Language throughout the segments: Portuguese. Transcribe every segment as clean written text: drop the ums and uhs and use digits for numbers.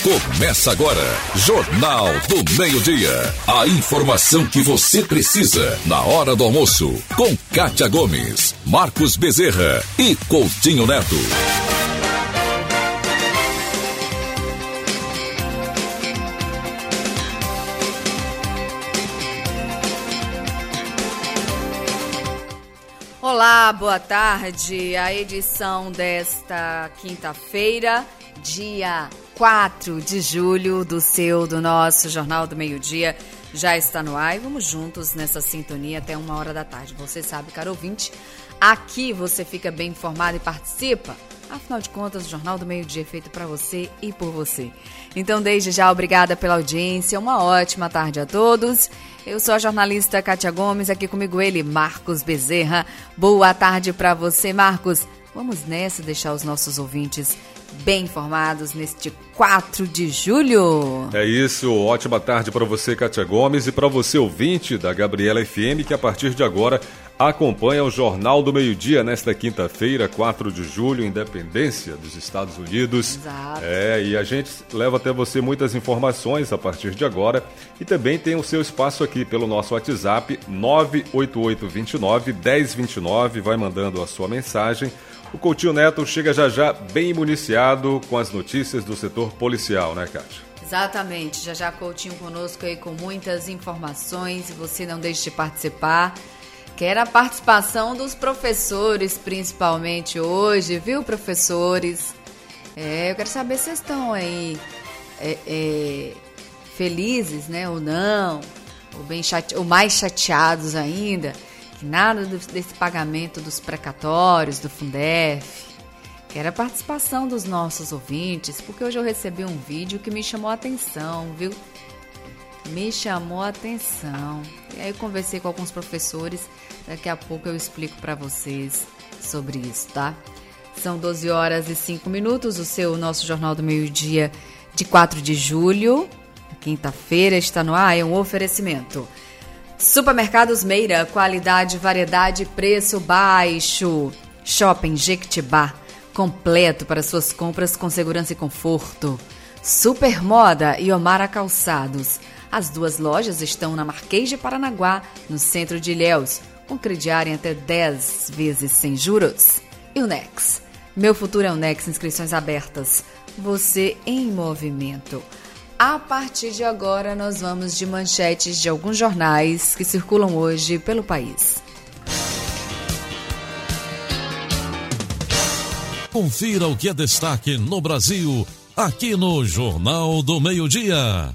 Começa agora, Jornal do Meio-Dia. A informação que você precisa na hora do almoço. Com Kátia Gomes, Marcos Bezerra e Coutinho Neto. Olá, boa tarde. A edição desta quinta-feira, dia 4 de julho, do nosso Jornal do Meio-Dia, já está no ar e vamos juntos nessa sintonia até 1h da tarde. Você sabe, caro ouvinte, aqui você fica bem informado e participa. Afinal de contas, o Jornal do Meio-Dia é feito para você e por você. Então, desde já, obrigada pela audiência. Uma ótima tarde a todos. Eu sou a jornalista Kátia Gomes, aqui comigo ele, Marcos Bezerra. Boa tarde para você, Marcos. Vamos nessa deixar os nossos ouvintes bem informados neste 4 de julho. É isso, ótima tarde para você, Kátia Gomes, e para você, ouvinte da Gabriela FM, que a partir de agora acompanha o Jornal do Meio-Dia nesta quinta-feira, 4 de julho, independência dos Estados Unidos. Exato. E a gente leva até você muitas informações a partir de agora e também tem o seu espaço aqui pelo nosso WhatsApp 98829-1029, vai mandando a sua mensagem. O Coutinho Neto chega já bem municiado com as notícias do setor policial, né, Kátia? Exatamente, já Coutinho conosco aí com muitas informações e você não deixe de participar. Quero a participação dos professores, principalmente hoje, viu, professores? Eu quero saber se vocês estão aí felizes, né, ou não, ou mais chateados ainda, que nada desse pagamento dos precatórios, do Fundef. Quero a participação dos nossos ouvintes, porque hoje eu recebi um vídeo que me chamou a atenção, viu? Me chamou a atenção. E aí eu conversei com alguns professores, daqui a pouco eu explico para vocês sobre isso, tá? São 12h05, nosso Jornal do Meio-Dia de 4 de julho, quinta-feira, está no ar, é um oferecimento. Supermercados Meira, qualidade, variedade, preço baixo. Shopping Jequitibá, completo para suas compras com segurança e conforto. Super Moda e Omara Calçados. As duas lojas estão na Marquês de Paranaguá, no centro de Ilhéus, com crediário em até 10 vezes sem juros. E o Nex. Meu futuro é o Nex, inscrições abertas. Você em movimento. A partir de agora, nós vamos de manchetes de alguns jornais que circulam hoje pelo país. Confira o que é destaque no Brasil, aqui no Jornal do Meio-Dia.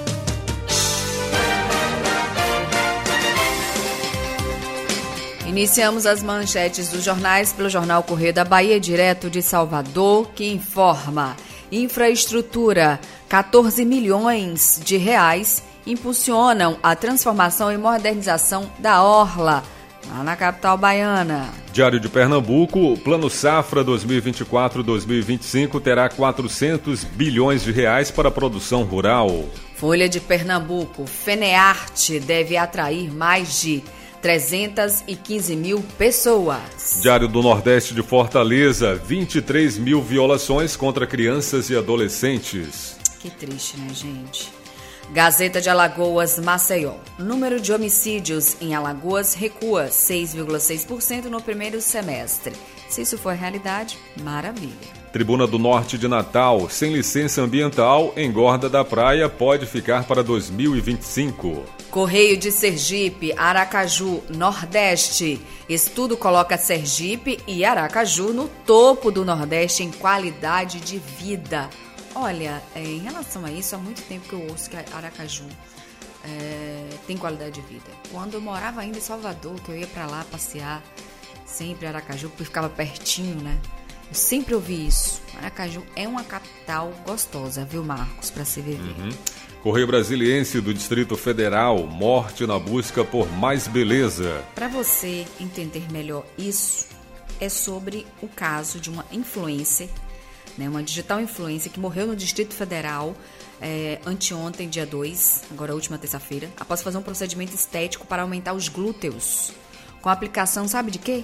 Iniciamos as manchetes dos jornais pelo jornal Correio da Bahia, direto de Salvador, que informa: infraestrutura, 14 milhões de reais impulsionam a transformação e modernização da Orla, lá na capital baiana. Diário de Pernambuco, o Plano Safra 2024-2025 terá 400 bilhões de reais para a produção rural. Folha de Pernambuco, FENEARTE deve atrair mais de 315 mil pessoas. Diário do Nordeste de Fortaleza, 23 mil violações contra crianças e adolescentes. Que triste, né, gente? Gazeta de Alagoas, Maceió. Número de homicídios em Alagoas recua 6,6% no primeiro semestre. Se isso for realidade, maravilha. Tribuna do Norte de Natal, sem licença ambiental, engorda da praia pode ficar para 2025. Correio de Sergipe, Aracaju, Nordeste. Estudo coloca Sergipe e Aracaju no topo do Nordeste em qualidade de vida. Olha, em relação a isso, há muito tempo que eu ouço que Aracaju tem qualidade de vida. Quando eu morava ainda em Salvador, que eu ia pra lá passear, sempre Aracaju, porque ficava pertinho, né? Eu sempre ouvi isso. Aracaju é uma capital gostosa, viu, Marcos, para se viver. Correio Brasiliense do Distrito Federal, morte na busca por mais beleza. Para você entender melhor isso, é sobre o caso de uma influencer, né, uma digital influencer que morreu no Distrito Federal anteontem, dia 2, agora última terça-feira, após fazer um procedimento estético para aumentar os glúteos, com a aplicação, sabe de quê?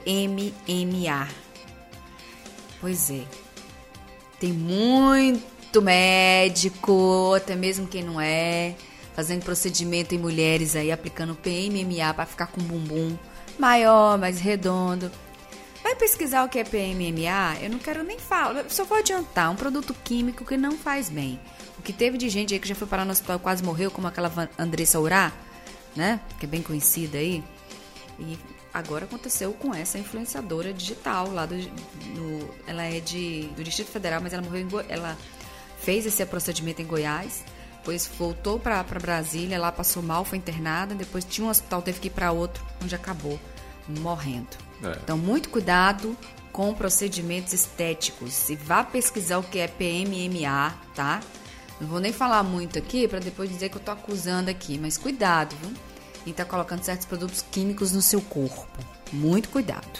PMMA. Pois é, tem muito médico, até mesmo quem não é, fazendo procedimento em mulheres aí, aplicando PMMA para ficar com um bumbum maior, mais redondo. Vai pesquisar o que é PMMA? Eu não quero nem falar, só vou adiantar, um produto químico que não faz bem. O que teve de gente aí que já foi parar no hospital e quase morreu, como aquela Andressa Urá, né? Que é bem conhecida aí. E agora aconteceu com essa influenciadora digital lá ela é do Distrito Federal, mas ela morreu ela fez esse procedimento em Goiás, depois voltou para Brasília, lá passou mal, foi internada, depois tinha um hospital, teve que ir para outro, onde acabou morrendo. Então, muito cuidado com procedimentos estéticos. E vá pesquisar o que é PMMA, tá? Não vou nem falar muito aqui para depois dizer que eu tô acusando aqui, mas cuidado, viu? E tá colocando certos produtos químicos no seu corpo. Muito cuidado.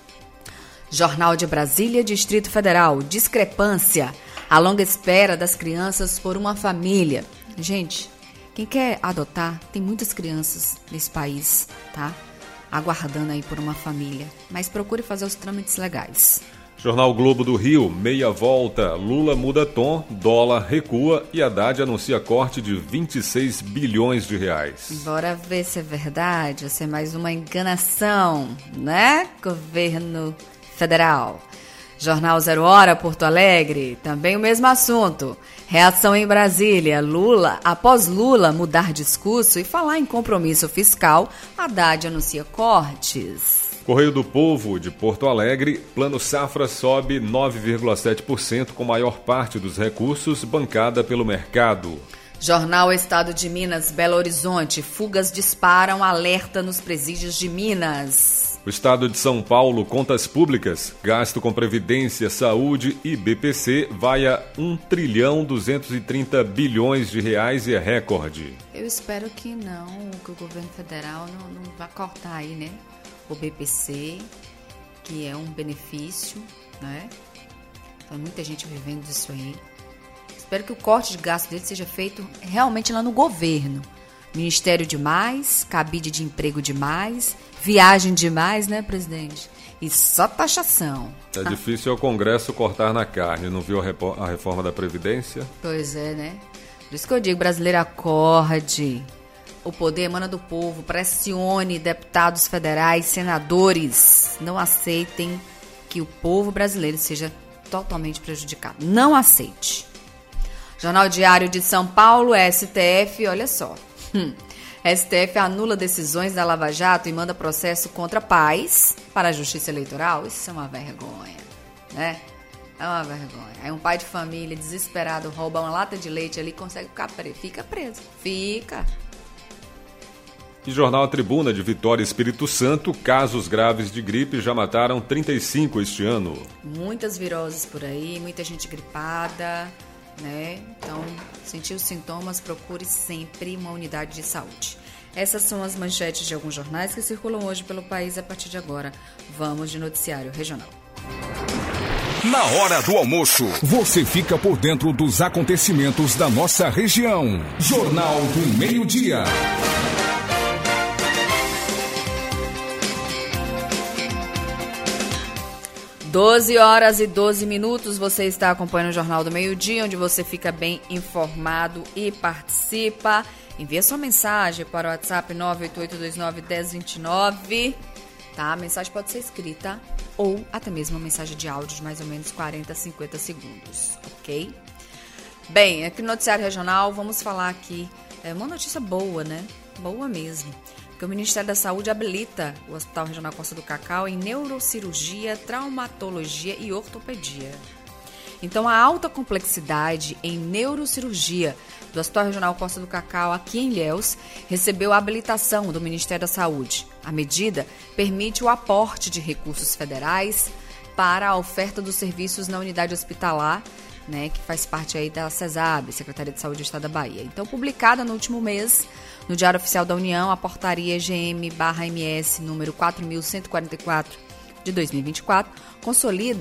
Jornal de Brasília, Distrito Federal. Discrepância. A longa espera das crianças por uma família. Gente, quem quer adotar, tem muitas crianças nesse país, tá? Aguardando aí por uma família. Mas procure fazer os trâmites legais. Jornal Globo do Rio, meia volta. Lula muda tom, dólar recua e Haddad anuncia corte de 26 bilhões de reais. Bora ver se é verdade ou se é mais uma enganação, né? Governo federal. Jornal 0 Hora, Porto Alegre, também o mesmo assunto. Reação em Brasília. Após Lula mudar discurso e falar em compromisso fiscal, Haddad anuncia cortes. Correio do Povo, de Porto Alegre, Plano Safra sobe 9,7%, com maior parte dos recursos bancada pelo mercado. Jornal Estado de Minas, Belo Horizonte, fugas disparam alerta nos presídios de Minas. O Estado de São Paulo, contas públicas, gasto com Previdência, Saúde e BPC vai a 1.230 bilhões de reais e é recorde. Eu espero que não, que o governo federal não vá cortar aí, né? O BPC, que é um benefício, né? Tem muita gente vivendo disso aí. Espero que o corte de gasto dele seja feito realmente lá no governo. Ministério demais, cabide de emprego demais, viagem demais, né, presidente? E só taxação. É difícil o Congresso cortar na carne, não viu a reforma da Previdência? Pois é, né? Por isso que eu digo, brasileiro, acorde. O poder emana do povo, pressione deputados federais, senadores, não aceitem que o povo brasileiro seja totalmente prejudicado. Não aceite. Jornal Diário de São Paulo, STF, olha só. STF anula decisões da Lava Jato e manda processo contra pais para a Justiça Eleitoral. Isso é uma vergonha, né? É uma vergonha. Aí um pai de família desesperado rouba uma lata de leite ali e consegue ficar preso. Fica preso. Fica. E Jornal A Tribuna, de Vitória e Espírito Santo, casos graves de gripe já mataram 35 este ano. Muitas viroses por aí, muita gente gripada, né? Então, sentir os sintomas, procure sempre uma unidade de saúde. Essas são as manchetes de alguns jornais que circulam hoje pelo país a partir de agora. Vamos de noticiário regional. Na hora do almoço, você fica por dentro dos acontecimentos da nossa região. Jornal do Meio-Dia. 12h12, você está acompanhando o Jornal do Meio-Dia, onde você fica bem informado e participa. Envia sua mensagem para o WhatsApp 988291029, tá? A mensagem pode ser escrita ou até mesmo uma mensagem de áudio de mais ou menos 40, 50 segundos, ok? Bem, aqui no Noticiário Regional vamos falar aqui, uma notícia boa, né? Boa mesmo. Porque o Ministério da Saúde habilita o Hospital Regional Costa do Cacau em neurocirurgia, traumatologia e ortopedia. Então, a alta complexidade em neurocirurgia do Hospital Regional Costa do Cacau, aqui em Ilhéus, recebeu a habilitação do Ministério da Saúde. A medida permite o aporte de recursos federais para a oferta dos serviços na unidade hospitalar, né, que faz parte aí da CESAB, Secretaria de Saúde do Estado da Bahia. Então, publicada no último mês, no Diário Oficial da União, a portaria GM/MS número 4.144 de 2024 consolida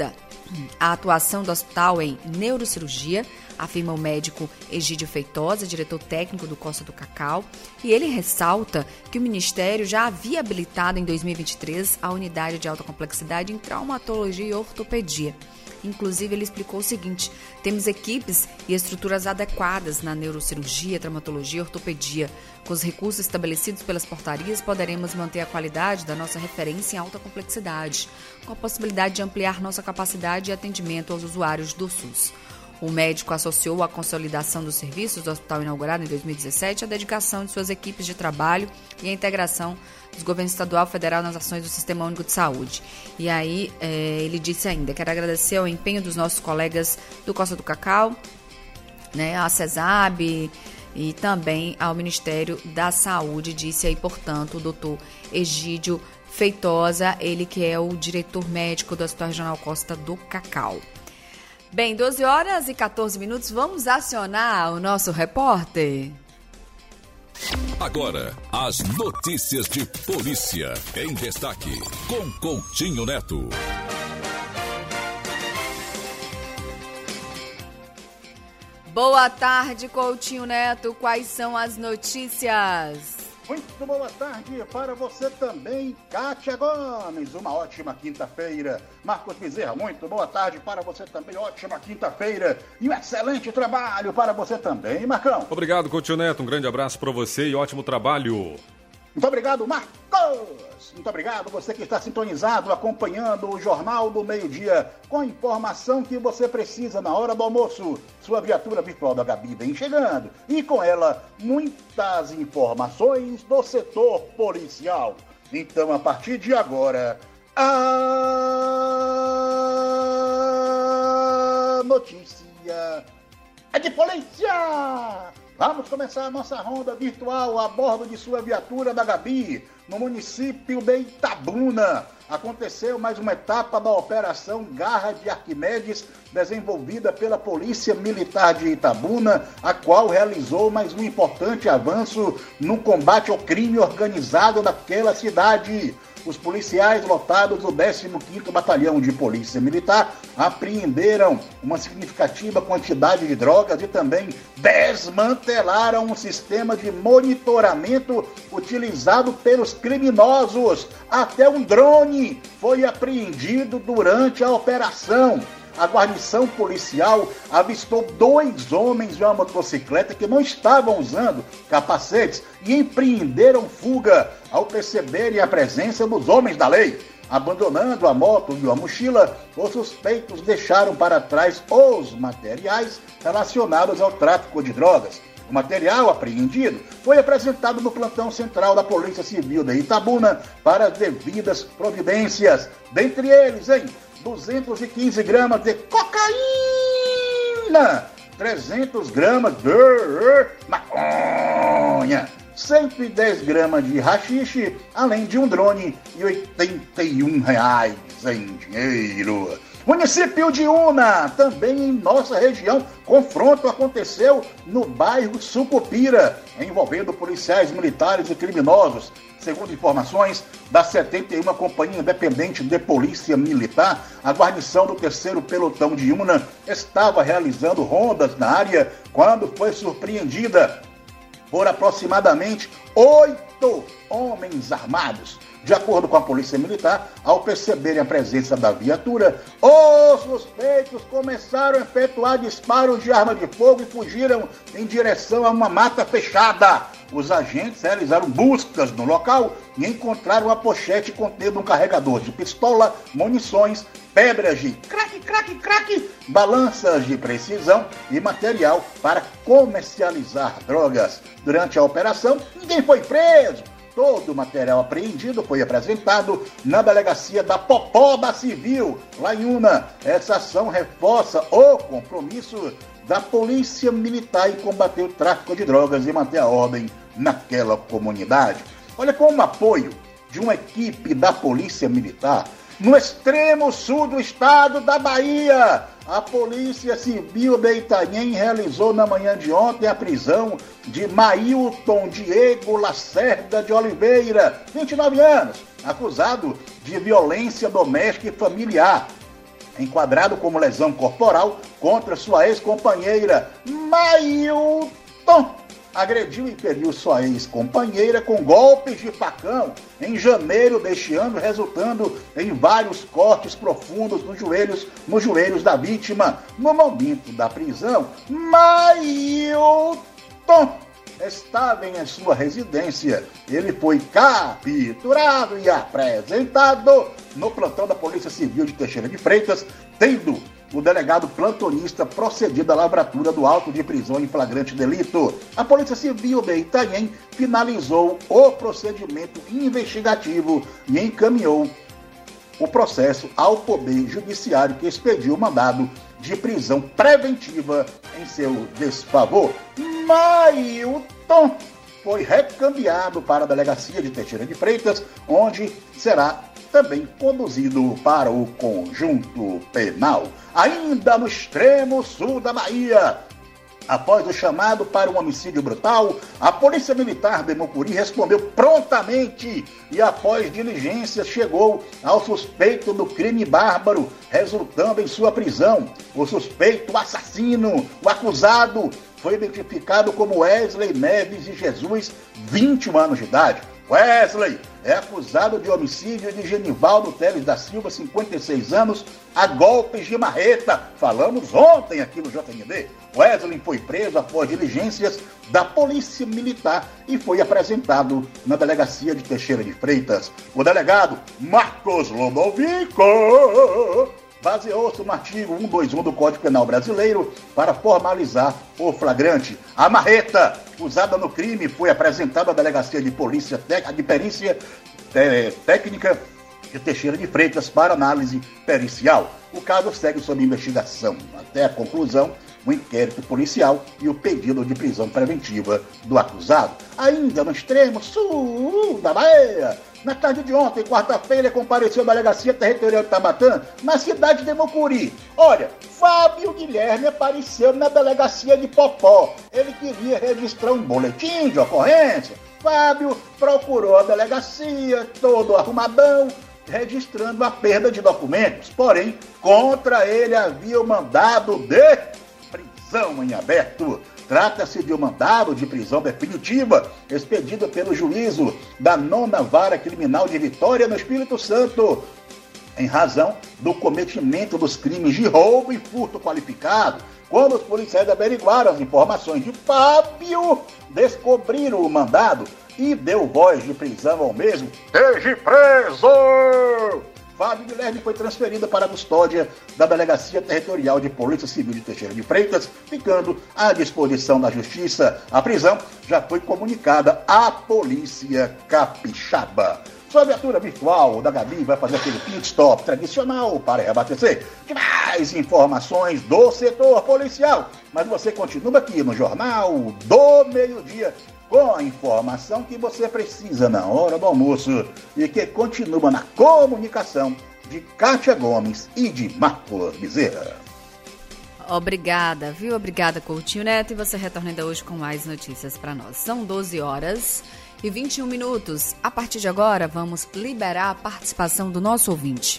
a atuação do hospital em neurocirurgia, afirma o médico Egídio Feitosa, diretor técnico do Costa do Cacau, e ele ressalta que o Ministério já havia habilitado em 2023 a unidade de alta complexidade em traumatologia e ortopedia. Inclusive, ele explicou o seguinte: temos equipes e estruturas adequadas na neurocirurgia, traumatologia e ortopedia. Com os recursos estabelecidos pelas portarias, poderemos manter a qualidade da nossa referência em alta complexidade, com a possibilidade de ampliar nossa capacidade de atendimento aos usuários do SUS. O médico associou a consolidação dos serviços do hospital inaugurado em 2017 à dedicação de suas equipes de trabalho e à integração dos governos estadual e federal nas ações do Sistema Único de Saúde. E aí, ele disse ainda: quero agradecer ao empenho dos nossos colegas do Costa do Cacau, né, à CESAB e também ao Ministério da Saúde, disse aí, portanto, o doutor Egídio Feitosa, ele que é o diretor médico do Hospital Regional Costa do Cacau. Bem, 12h14, vamos acionar o nosso repórter? Agora, as notícias de polícia em destaque, com Coutinho Neto. Boa tarde, Coutinho Neto. Quais são as notícias? Muito boa tarde para você também, Kátia Gomes. Uma ótima quinta-feira. Marcos Bezerra, muito boa tarde para você também. Ótima quinta-feira e um excelente trabalho para você também, Marcão. Obrigado, Coutinho Neto. Um grande abraço para você e ótimo trabalho. Muito obrigado, Marcos. Muito obrigado você que está sintonizado, acompanhando o Jornal do Meio-Dia, com a informação que você precisa na hora do almoço. Sua viatura virtual da Gabi vem chegando e com ela muitas informações do setor policial. Então, a partir de agora, a notícia é de polícia! Vamos começar a nossa ronda virtual a bordo de sua viatura da Gabi, no município de Itabuna. Aconteceu mais uma etapa da Operação Garra de Arquimedes, desenvolvida pela Polícia Militar de Itabuna, a qual realizou mais um importante avanço no combate ao crime organizado naquela cidade. Os policiais lotados do 15º Batalhão de Polícia Militar apreenderam uma significativa quantidade de drogas e também desmantelaram um sistema de monitoramento utilizado pelos criminosos. Até um drone foi apreendido durante a operação. A guarnição policial avistou 2 homens de uma motocicleta que não estavam usando capacetes e empreenderam fuga ao perceberem a presença dos homens da lei. Abandonando a moto e a mochila, os suspeitos deixaram para trás os materiais relacionados ao tráfico de drogas. O material apreendido foi apresentado no plantão central da Polícia Civil de Itabuna para as devidas providências. Dentre eles, 215 gramas de cocaína, 300 gramas de maconha, 110 gramas de haxixe, além de um drone e R$81 em dinheiro. Município de Una, também em nossa região, confronto aconteceu no bairro Sucupira, envolvendo policiais militares e criminosos. Segundo informações da 71ª Companhia Independente de Polícia Militar, a guarnição do 3º Pelotão de Una estava realizando rondas na área quando foi surpreendida por aproximadamente 8 homens armados. De acordo com a Polícia Militar, ao perceberem a presença da viatura, os suspeitos começaram a efetuar disparos de arma de fogo e fugiram em direção a uma mata fechada. Os agentes realizaram buscas no local e encontraram uma pochete contendo um carregador de pistola, munições, pedras de crack, balanças de precisão e material para comercializar drogas. Durante a operação, ninguém foi preso. Todo o material apreendido foi apresentado na delegacia da Popoba Civil, lá em Una. Essa ação reforça o compromisso da Polícia Militar em combater o tráfico de drogas e manter a ordem naquela comunidade. Olha, com o apoio de uma equipe da Polícia Militar, no extremo sul do estado da Bahia, a Polícia Civil de Itanhem realizou na manhã de ontem a prisão de Mailton Diego Lacerda de Oliveira, 29 anos, acusado de violência doméstica e familiar. enquadrado como lesão corporal contra sua ex-companheira Mailton. Agrediu e feriu sua ex-companheira com golpes de facão em janeiro deste ano, resultando em vários cortes profundos nos joelhos da vítima. No momento da prisão, Mailton estava em sua residência. Ele foi capturado e apresentado no plantão da Polícia Civil de Teixeira de Freitas, tendo o delegado plantonista procedido à lavratura do auto de prisão em flagrante delito. A Polícia Civil de Itanhém finalizou o procedimento investigativo e encaminhou o processo ao Poder Judiciário, que expediu o mandado de prisão preventiva em seu desfavor. Mailton foi recambiado para a Delegacia de Teixeira de Freitas, onde será também conduzido para o conjunto penal. Ainda no extremo sul da Bahia, após o chamado para um homicídio brutal, a Polícia Militar de Mucuri respondeu prontamente e, após diligências, chegou ao suspeito do crime bárbaro, resultando em sua prisão. O suspeito, o assassino, o acusado, foi identificado como Wesley Neves de Jesus, 21 anos de idade. Wesley é acusado de homicídio de Genivaldo Teles da Silva, 56 anos, a golpes de marreta. Falamos ontem aqui no JND. Wesley foi preso após diligências da Polícia Militar e foi apresentado na Delegacia de Teixeira de Freitas. O delegado Marcos Lodovico baseou-se no artigo 121 do Código Penal Brasileiro para formalizar o flagrante. A marreta usada no crime foi apresentada à Delegacia de Polícia de Perícia Técnica de Teixeira de Freitas para análise pericial. O caso segue sob investigação até a conclusão do inquérito policial e o pedido de prisão preventiva do acusado. Ainda no extremo sul da Bahia, na tarde de ontem, quarta-feira, compareceu à Delegacia Territorial de Tamatã, na cidade de Mucuri. Olha, Fábio Guilherme apareceu na Delegacia de Popó. Ele queria registrar um boletim de ocorrência. Fábio procurou a delegacia, todo arrumadão, registrando a perda de documentos. Porém, contra ele havia o mandado de prisão em aberto. Trata-se de um mandado de prisão definitiva expedido pelo juízo da 9ª Vara Criminal de Vitória, no Espírito Santo, em razão do cometimento dos crimes de roubo e furto qualificado. Quando os policiais averiguaram as informações de Fábio, descobriram o mandado e deu voz de prisão ao mesmo. Esteja preso! Fábio Guilherme foi transferido para a custódia da Delegacia Territorial de Polícia Civil de Teixeira de Freitas, ficando à disposição da Justiça. A prisão já foi comunicada à Polícia Capixaba. Sua abertura virtual da Gabi vai fazer aquele pit stop tradicional para reabastecer de mais informações do setor policial. Mas você continua aqui no Jornal do Meio-Dia, com a informação que você precisa na hora do almoço e que continua na comunicação de Kátia Gomes e de Marcos Bezerra. Obrigada, viu? Obrigada, Coutinho Neto. E você retorna ainda hoje com mais notícias para nós. São 12h21. A partir de agora, vamos liberar a participação do nosso ouvinte.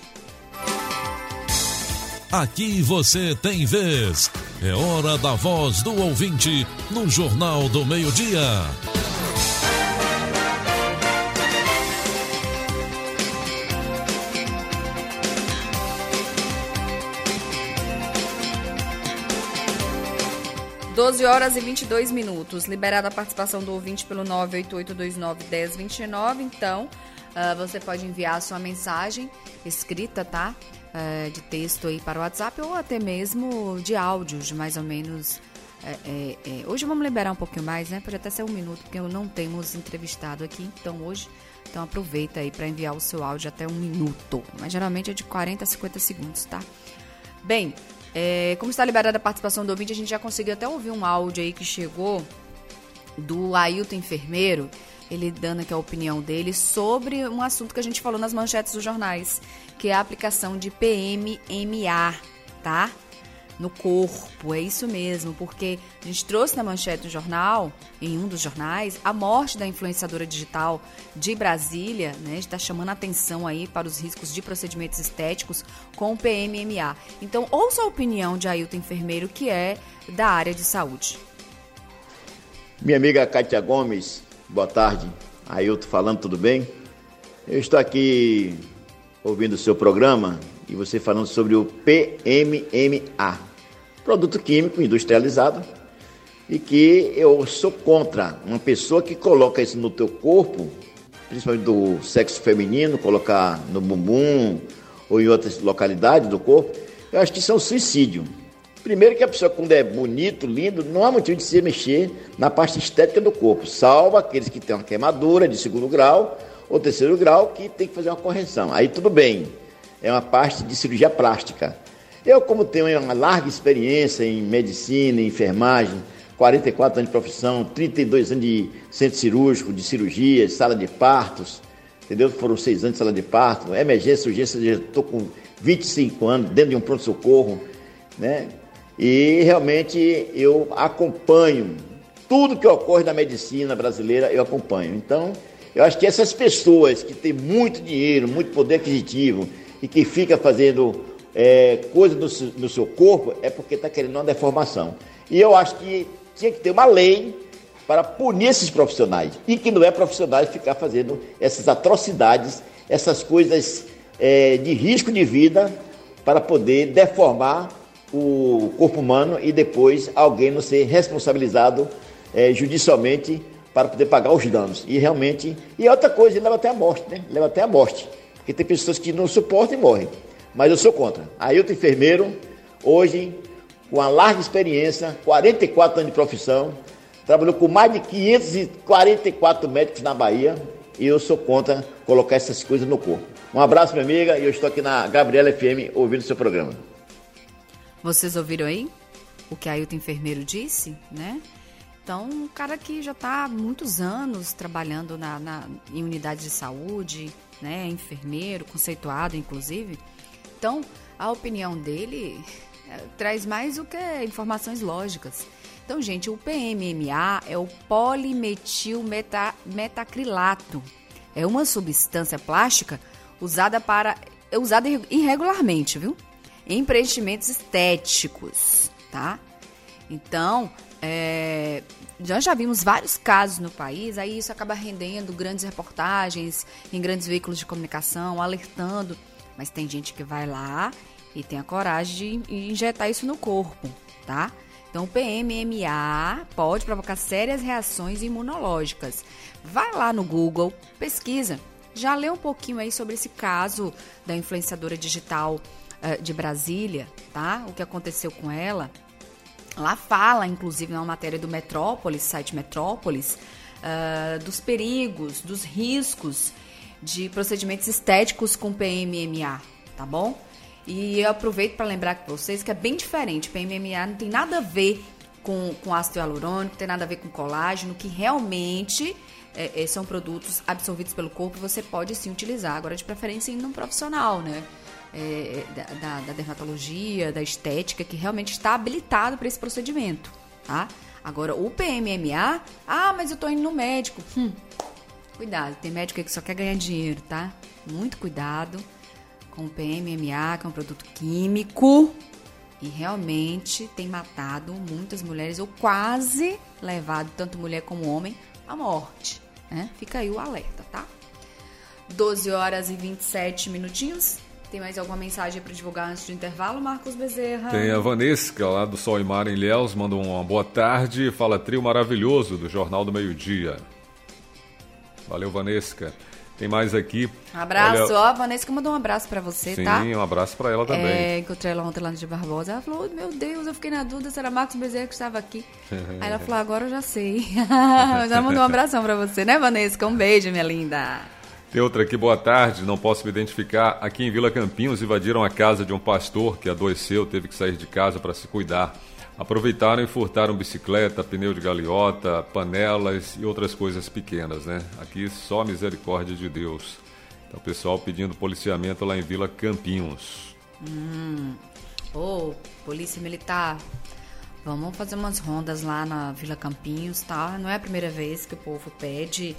Aqui você tem vez. É hora da voz do ouvinte no Jornal do Meio-Dia. Doze horas e 22 minutos. Liberada a participação do ouvinte pelo 988291029. Então, você pode enviar a sua mensagem escrita, tá? De texto aí para o WhatsApp ou até mesmo de áudio, de mais ou menos. Hoje vamos liberar um pouquinho mais, né? Pode até ser 1 minuto, porque não temos entrevistado aqui. Então, hoje, aproveita aí para enviar o seu áudio até 1 minuto. Mas geralmente é de 40 a 50 segundos, tá? Bem, como está liberada a participação do ouvinte, a gente já conseguiu até ouvir um áudio aí que chegou do Ailton Enfermeiro, ele dando aqui a opinião dele sobre um assunto que a gente falou nas manchetes dos jornais, que é a aplicação de PMMA, tá? no corpo, é isso mesmo, porque a gente trouxe na manchete do jornal, em um dos jornais, a morte da influenciadora digital de Brasília, né, está chamando a atenção aí para os riscos de procedimentos estéticos com o PMMA. Então, ouça a opinião de Ailton Enfermeiro, que é da área de saúde. Minha amiga Kátia Gomes, boa tarde. Ailton falando, tudo bem? Eu estou aqui ouvindo o seu programa e você falando sobre o PMMA, produto químico industrializado, e que eu sou contra uma pessoa que coloca isso no teu corpo, principalmente do sexo feminino, colocar no bumbum ou em outras localidades do corpo. Eu acho que isso é um suicídio. Primeiro que a pessoa, quando é bonito, lindo, não há motivo de se mexer na parte estética do corpo, salvo aqueles que têm uma queimadura de 2º grau ou 3º grau, que tem que fazer uma correção. Aí tudo bem, é uma parte de cirurgia plástica. Eu, como tenho uma larga experiência em medicina, em enfermagem, 44 anos de profissão, 32 anos de centro cirúrgico, de cirurgias, sala de partos, entendeu? Foram 6 anos de sala de parto, emergência, urgência, já estou com 25 anos dentro de um pronto-socorro, né? E realmente eu acompanho tudo que ocorre na medicina brasileira, eu acompanho. Então, eu acho que essas pessoas que têm muito dinheiro, muito poder aquisitivo e que fica fazendo coisas no seu corpo, é porque está querendo uma deformação. E eu acho que tinha que ter uma lei para punir esses profissionais, e que não é profissional ficar fazendo essas atrocidades, essas coisas de risco de vida para poder deformar o corpo humano e depois alguém não ser responsabilizado judicialmente para poder pagar os danos. E realmente, e outra coisa, leva até a morte, né? Leva até a morte, porque tem pessoas que não suportam e morrem. Mas eu sou contra. Ailton Enfermeiro, hoje, com uma larga experiência, 44 anos de profissão, trabalhou com mais de 544 médicos na Bahia, e eu sou contra colocar essas coisas no corpo. Um abraço, minha amiga, e eu estou aqui na Gabriela FM ouvindo o seu programa. Vocês ouviram aí o que Ailton Enfermeiro disse, né? Então, um cara que já está há muitos anos trabalhando em unidade de saúde, né? Enfermeiro, conceituado, inclusive. Então, a opinião dele traz mais do que informações lógicas. Então, gente, o PMMA é o polimetilmetacrilato. É uma substância plástica usada irregularmente, viu? Em preenchimentos estéticos, tá? Então, nós já vimos vários casos no país, aí isso acaba rendendo grandes reportagens em grandes veículos de comunicação, alertando, mas tem gente que vai lá e tem a coragem de injetar isso no corpo, tá? Então, o PMMA pode provocar sérias reações imunológicas. Vai lá no Google, pesquisa, já lê um pouquinho aí sobre esse caso da influenciadora digital de Brasília, tá? O que aconteceu com ela. Lá fala, inclusive, na matéria do Metrópolis, site Metrópolis, dos perigos, dos riscos de procedimentos estéticos com PMMA, tá bom? E eu aproveito para lembrar com vocês que é bem diferente. PMMA não tem nada a ver com ácido hialurônico, não tem nada a ver com colágeno, que realmente são produtos absorvidos pelo corpo e você pode sim utilizar. Agora, de preferência, em um profissional, né? Da dermatologia, da estética, que realmente está habilitado para esse procedimento, tá? Agora, o PMMA, mas eu tô indo no médico. Cuidado, tem médico aí que só quer ganhar dinheiro, tá? Muito cuidado com o PMMA, que é um produto químico e realmente tem matado muitas mulheres, ou quase levado tanto mulher como homem à morte, né? Fica aí o alerta, tá? 12h27. Tem mais alguma mensagem para divulgar antes do intervalo, Marcos Bezerra? Tem a Vanesca, lá do Sol e Mar em Ilhéus, manda uma boa tarde. Fala, trio maravilhoso do Jornal do Meio-Dia. Valeu, Vanesca. Tem mais aqui. Abraço, a Vanesca mandou um abraço para você, sim, tá? Sim, um abraço para ela também. Encontrei ela ontem lá no de Barbosa. Ela falou, meu Deus, eu fiquei na dúvida se era Marcos Bezerra que estava aqui. Aí ela falou, agora eu já sei. Mas ela mandou um abração para você, né, Vanesca? Um beijo, minha linda. Tem outra aqui, boa tarde, não posso me identificar. Aqui em Vila Campinhos invadiram a casa de um pastor que adoeceu, teve que sair de casa para se cuidar. Aproveitaram e furtaram bicicleta, pneu de galeota, panelas e outras coisas pequenas, né? Aqui só misericórdia de Deus. Então o pessoal pedindo policiamento lá em Vila Campinhos. Polícia Militar, vamos fazer umas rondas lá na Vila Campinhos, tá? Não é a primeira vez que o povo pede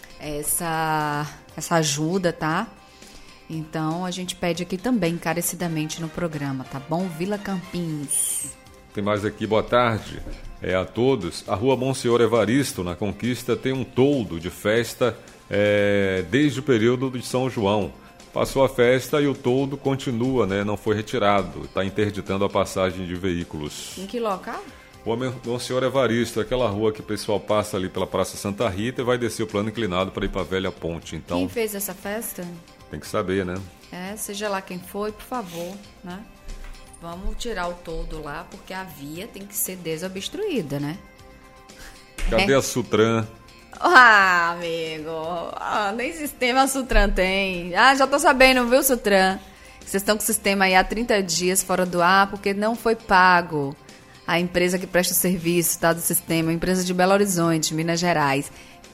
essa ajuda, tá? Então a gente pede aqui também encarecidamente no programa, tá bom? Vila Campinhos. Tem mais aqui, boa tarde a todos. A Rua Monsenhor Evaristo, na Conquista, tem um toldo de festa desde o período de São João. Passou a festa e o toldo continua, né? Não foi retirado. Está interditando a passagem de veículos. Em que local? Rua Monsenhor Evaristo, aquela rua que o pessoal passa ali pela Praça Santa Rita e vai descer o plano inclinado para ir para a Velha Ponte. Então, quem fez essa festa? Tem que saber, né? Seja lá quem foi, por favor, né? Vamos tirar o toldo lá, porque a via tem que ser desobstruída, né? Cadê a Sutran? Amigo, nem sistema a Sutran tem. Já tô sabendo, viu, Sutran? Vocês estão com o sistema aí há 30 dias fora do ar, porque não foi pago. A empresa que presta o serviço, tá, do sistema, a empresa de Belo Horizonte, Minas Gerais.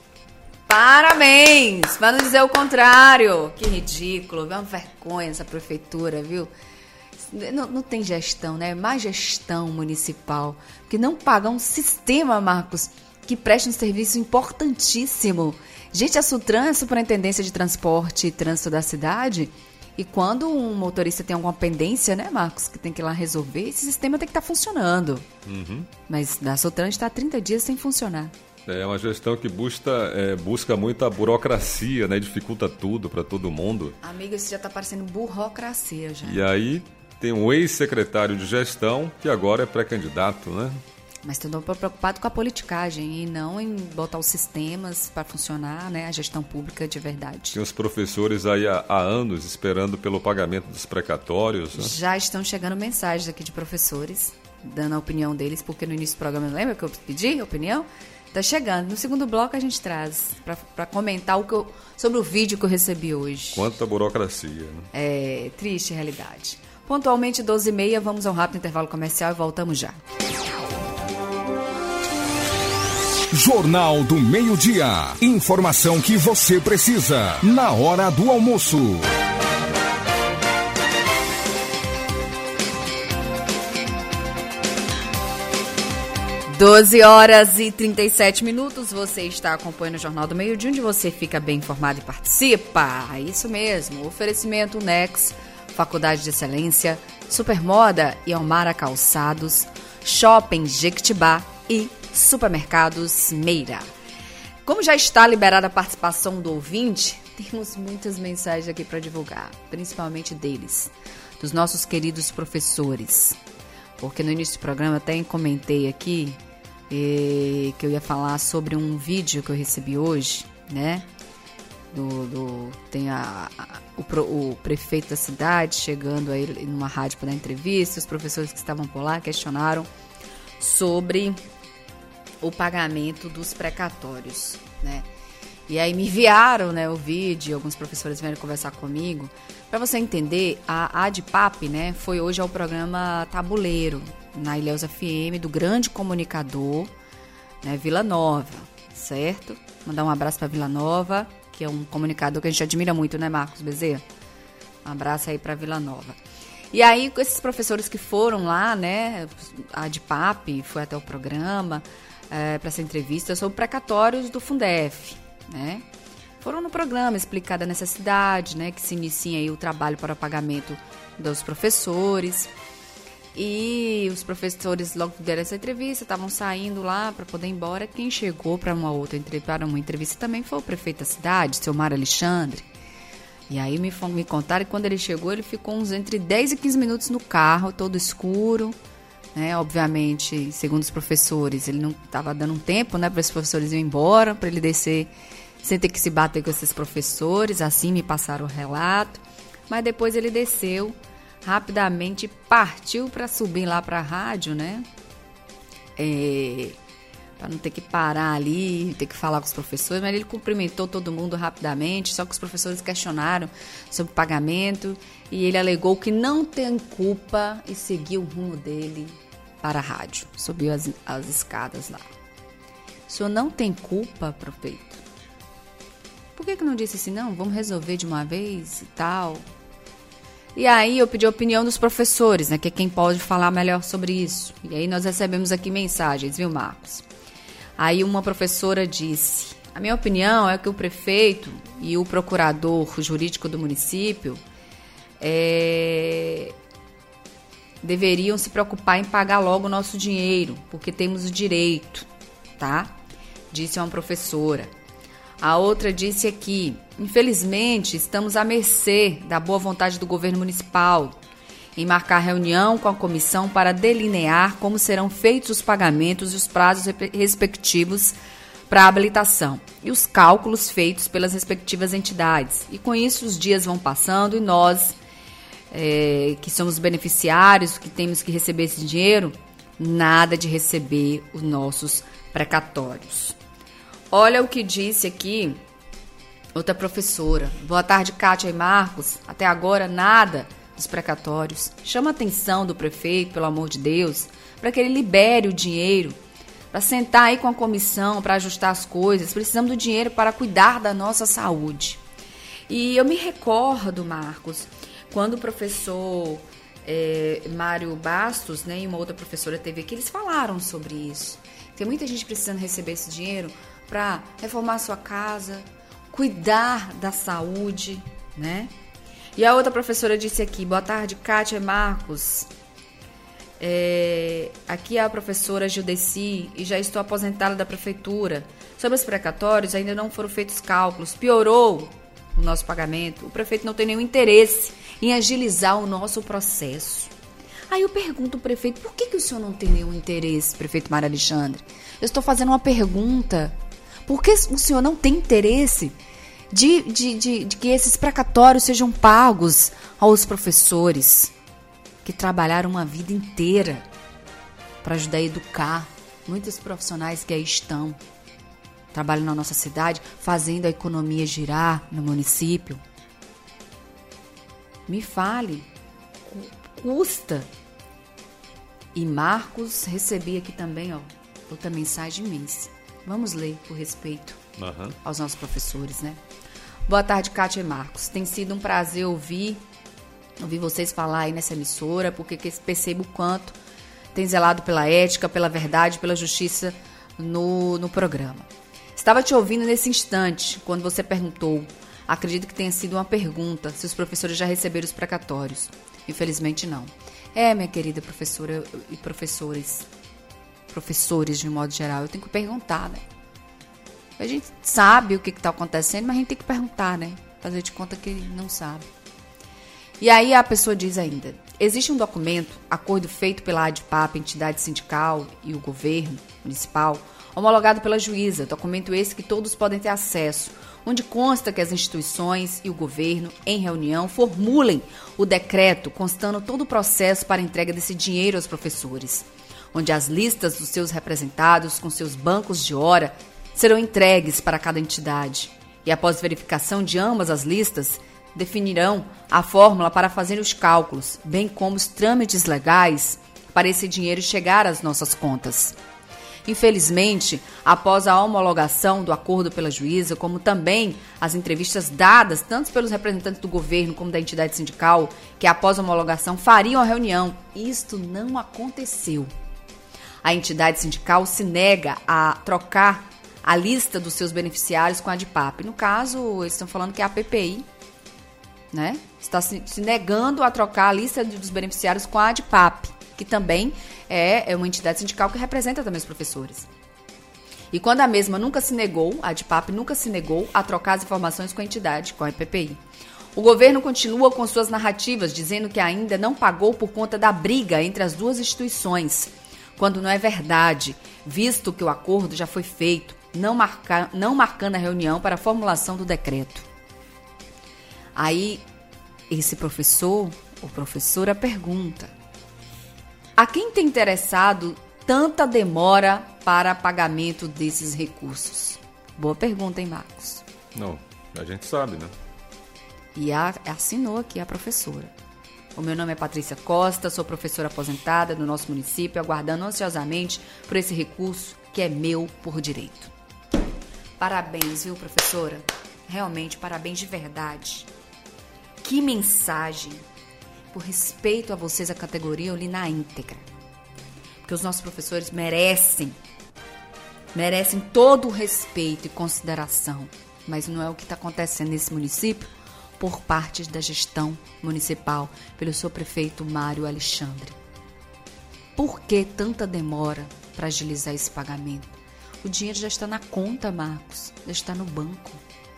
Parabéns! Para não dizer o contrário. Que ridículo, é uma vergonha essa prefeitura, viu? Não tem gestão, né? Mais gestão municipal. Porque não paga um sistema, Marcos, que presta um serviço importantíssimo. Gente, a Sutran é a Superintendência de Transporte e Trânsito da cidade. E quando um motorista tem alguma pendência, né, Marcos, que tem que ir lá resolver, esse sistema tem que estar funcionando. Uhum. Mas da Sutran está há 30 dias sem funcionar. É uma gestão que busca muita burocracia, né? Dificulta tudo para todo mundo. Amigo, isso já está parecendo burocracia já. E aí tem um ex-secretário de gestão que agora é pré-candidato, né? Mas estou preocupado com a politicagem e não em botar os sistemas para funcionar, né? A gestão pública de verdade. Tem os professores aí há anos esperando pelo pagamento dos precatórios, né? Já estão chegando mensagens aqui de professores, dando a opinião deles, porque no início do programa, lembra que eu pedi a opinião? Está chegando. No segundo bloco a gente traz para comentar sobre o vídeo que eu recebi hoje. Quanta burocracia, né? É triste a realidade. Pontualmente 12h30, vamos a um rápido intervalo comercial e voltamos já. Jornal do Meio-Dia. Informação que você precisa na hora do almoço. 12h37, você está acompanhando o Jornal do Meio-Dia, onde você fica bem informado e participa. Isso mesmo, oferecimento Nex, Faculdade de Excelência, Supermoda e Almara Calçados, Shopping Jequitibá e Supermercados Meira. Como já está liberada a participação do ouvinte, temos muitas mensagens aqui para divulgar, principalmente deles, dos nossos queridos professores. Porque no início do programa até comentei aqui que eu ia falar sobre um vídeo que eu recebi hoje, né? Tem o prefeito da cidade chegando aí numa rádio para dar entrevista. Os professores que estavam por lá questionaram sobre o pagamento dos precatórios, né? E aí me enviaram, né, o vídeo, alguns professores vieram conversar comigo. Para você entender, a ADPAP, né, foi hoje ao programa Tabuleiro, na Ilhéus FM, do grande comunicador, né, Vila Nova, certo? Mandar um abraço para Vila Nova, que é um comunicador que a gente admira muito, né, Marcos Bezerra? Um abraço aí para Vila Nova. E aí, com esses professores que foram lá, né, a ADPAP foi até o programa para essa entrevista sobre precatórios do Fundef, né? Foram no programa explicar a necessidade, né, que se inicia aí o trabalho para o pagamento dos professores. E os professores, logo que deram essa entrevista, estavam saindo lá para poder ir embora. Quem chegou para uma entrevista também foi o prefeito da cidade, seu Mário Alexandre. E aí me contaram que quando ele chegou, ele ficou entre 10 e 15 minutos no carro, todo escuro, né? Obviamente, segundo os professores, ele não estava dando um tempo, né, para os professores irem embora, para ele descer sem ter que se bater com esses professores. Assim me passaram o relato. Mas depois ele desceu rapidamente, partiu para subir lá para a rádio, né? Para não ter que parar ali, ter que falar com os professores, mas ele cumprimentou todo mundo rapidamente, só que os professores questionaram sobre o pagamento e ele alegou que não tem culpa e seguiu o rumo dele para a rádio, subiu as escadas lá. O senhor não tem culpa, prefeito? Por que não disse assim, não, vamos resolver de uma vez e tal? E aí eu pedi a opinião dos professores, né, que é quem pode falar melhor sobre isso. E aí nós recebemos aqui mensagens, viu, Marcos? Aí uma professora disse: a minha opinião é que o prefeito e o procurador jurídico do município deveriam se preocupar em pagar logo o nosso dinheiro, porque temos o direito, tá? Disse uma professora. A outra disse aqui: infelizmente, estamos à mercê da boa vontade do governo municipal em marcar reunião com a comissão para delinear como serão feitos os pagamentos e os prazos respectivos para a habilitação e os cálculos feitos pelas respectivas entidades. E com isso os dias vão passando e nós, que somos beneficiários, que temos que receber esse dinheiro, nada de receber os nossos precatórios. Olha o que disse aqui outra professora. Boa tarde, Kátia e Marcos. Até agora, nada dos precatórios. Chama a atenção do prefeito, pelo amor de Deus, para que ele libere o dinheiro, para sentar aí com a comissão, para ajustar as coisas. Precisamos do dinheiro para cuidar da nossa saúde. E eu me recordo, Marcos, quando o professor Mário Bastos, né, e uma outra professora teve aqui, eles falaram sobre isso. Tem muita gente precisando receber esse dinheiro para reformar sua casa, cuidar da saúde, né? E a outra professora disse aqui: boa tarde, Kátia e Marcos. Aqui é a professora Gildeci e já estou aposentada da prefeitura. Sobre os precatórios, ainda não foram feitos cálculos. Piorou o nosso pagamento. O prefeito não tem nenhum interesse em agilizar o nosso processo. Aí eu pergunto ao prefeito: por que o senhor não tem nenhum interesse, prefeito Mário Alexandre? Eu estou fazendo uma pergunta. Por que o senhor não tem interesse de que esses precatórios sejam pagos aos professores que trabalharam uma vida inteira para ajudar a educar muitos profissionais que aí estão, trabalham na nossa cidade, fazendo a economia girar no município? Me fale, custa. E Marcos, recebi aqui também, outra mensagem imensa. Vamos ler por respeito aos nossos professores, né? Boa tarde, Kátia e Marcos. Tem sido um prazer ouvir vocês falar aí nessa emissora, porque percebo o quanto tem zelado pela ética, pela verdade, pela justiça no programa. Estava te ouvindo nesse instante, quando você perguntou, acredito que tenha sido uma pergunta, se os professores já receberam os precatórios. Infelizmente não. Minha querida professora e professores de um modo geral, eu tenho que perguntar, né? A gente sabe o que está acontecendo, mas a gente tem que perguntar, né? Fazer de conta que não sabe. E aí a pessoa diz ainda: existe um documento, acordo feito pela ADPAP, entidade sindical, e o governo municipal, homologado pela juíza, documento esse que todos podem ter acesso, onde consta que as instituições e o governo, em reunião, formulem o decreto constando todo o processo para a entrega desse dinheiro aos professores, onde as listas dos seus representados com seus bancos de hora serão entregues para cada entidade e, após verificação de ambas as listas, definirão a fórmula para fazer os cálculos, bem como os trâmites legais para esse dinheiro chegar às nossas contas. Infelizmente, após a homologação do acordo pela juíza, como também as entrevistas dadas tanto pelos representantes do governo como da entidade sindical, que após a homologação fariam a reunião, isto não aconteceu. A entidade sindical se nega a trocar a lista dos seus beneficiários com a ADPAP. No caso, eles estão falando que é a PPI, né? Está se negando a trocar a lista dos beneficiários com a ADPAP, que também é uma entidade sindical que representa também os professores. E quando a mesma nunca se negou, a ADPAP nunca se negou a trocar as informações com a entidade, com a PPI. O governo continua com suas narrativas, dizendo que ainda não pagou por conta da briga entre as duas instituições, quando não é verdade, visto que o acordo já foi feito, não marcando a reunião para a formulação do decreto. Aí, esse professor ou professora pergunta: a quem tem interessado tanta demora para pagamento desses recursos? Boa pergunta, hein, Marcos? Não, a gente sabe, né? E assinou aqui a professora. O meu nome é Patrícia Costa, sou professora aposentada do nosso município, aguardando ansiosamente por esse recurso que é meu por direito. Parabéns, viu, professora? Realmente, parabéns de verdade. Que mensagem! por respeito a vocês, a categoria, eu li na íntegra. Porque os nossos professores merecem todo o respeito e consideração. Mas não é o que está acontecendo nesse município por parte da gestão municipal, pelo seu prefeito Mário Alexandre. Por que tanta demora para agilizar esse pagamento? O dinheiro já está na conta, Marcos, já está no banco.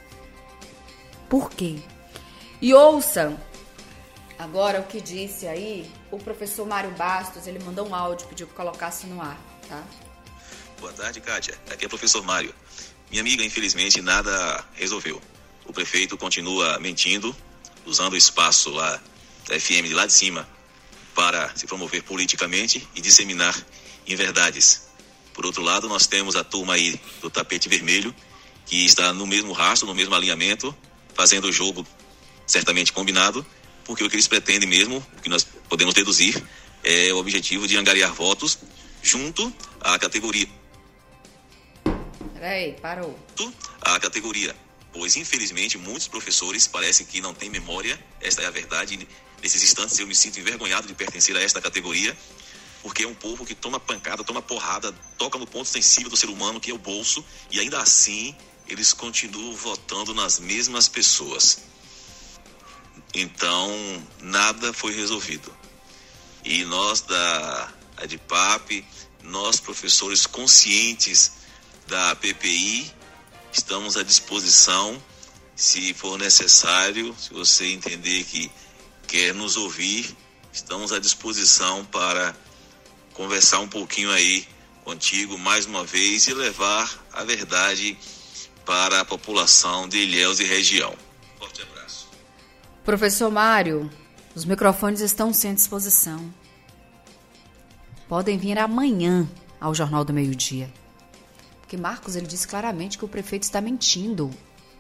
Por quê? E ouça agora o que disse aí o professor Mário Bastos. Ele mandou um áudio, pediu que colocasse no ar, tá? Boa tarde, Kátia. Aqui é o professor Mário. Minha amiga, infelizmente, nada resolveu. O prefeito continua mentindo, usando o espaço lá da FM de lá de cima para se promover politicamente e disseminar inverdades. Por outro lado, nós temos a turma aí do tapete vermelho, que está no mesmo rastro, no mesmo alinhamento, fazendo o jogo certamente combinado, porque o que eles pretendem mesmo, o que nós podemos deduzir, é o objetivo de angariar votos junto à categoria. Peraí, parou. A categoria, pois infelizmente muitos professores parecem que não têm memória, esta é a verdade. Nesses instantes eu me sinto envergonhado de pertencer a esta categoria, porque é um povo que toma pancada, toma porrada, toca no ponto sensível do ser humano, que é o bolso, e ainda assim eles continuam votando nas mesmas pessoas. Então, nada foi resolvido. E nós da ADPAP, nós professores conscientes da PPI, estamos à disposição, se for necessário, se você entender que quer nos ouvir, estamos à disposição para conversar um pouquinho aí contigo mais uma vez e levar a verdade para a população de Ilhéus e região. Forte abraço. Professor Mário, os microfones estão sem disposição. Podem vir amanhã ao Jornal do Meio-Dia. Porque Marcos, ele disse claramente que o prefeito está mentindo.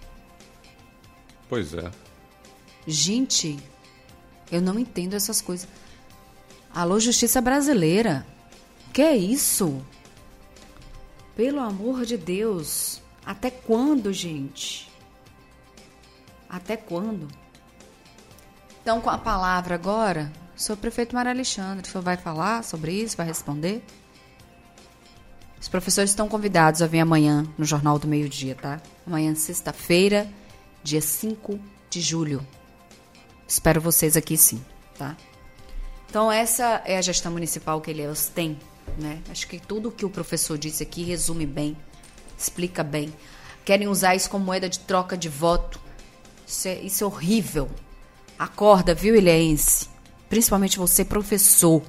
Pois é. Gente, eu não entendo essas coisas. Alô, Justiça Brasileira. Que é isso? Pelo amor de Deus. Até quando, gente? Até quando? Então, com a palavra agora, o senhor prefeito Mário Alexandre, o senhor vai falar sobre isso, vai responder? Os professores estão convidados a vir amanhã no Jornal do Meio-Dia, tá? Amanhã, sexta-feira, dia 5 de julho. Espero vocês aqui sim, tá? Então, essa é a gestão municipal que Ilhéus tem, né? Acho que tudo que o professor disse aqui resume bem, explica bem. Querem usar isso como moeda de troca de voto. Isso é horrível. Acorda, viu, ilhéense? Principalmente você, professor.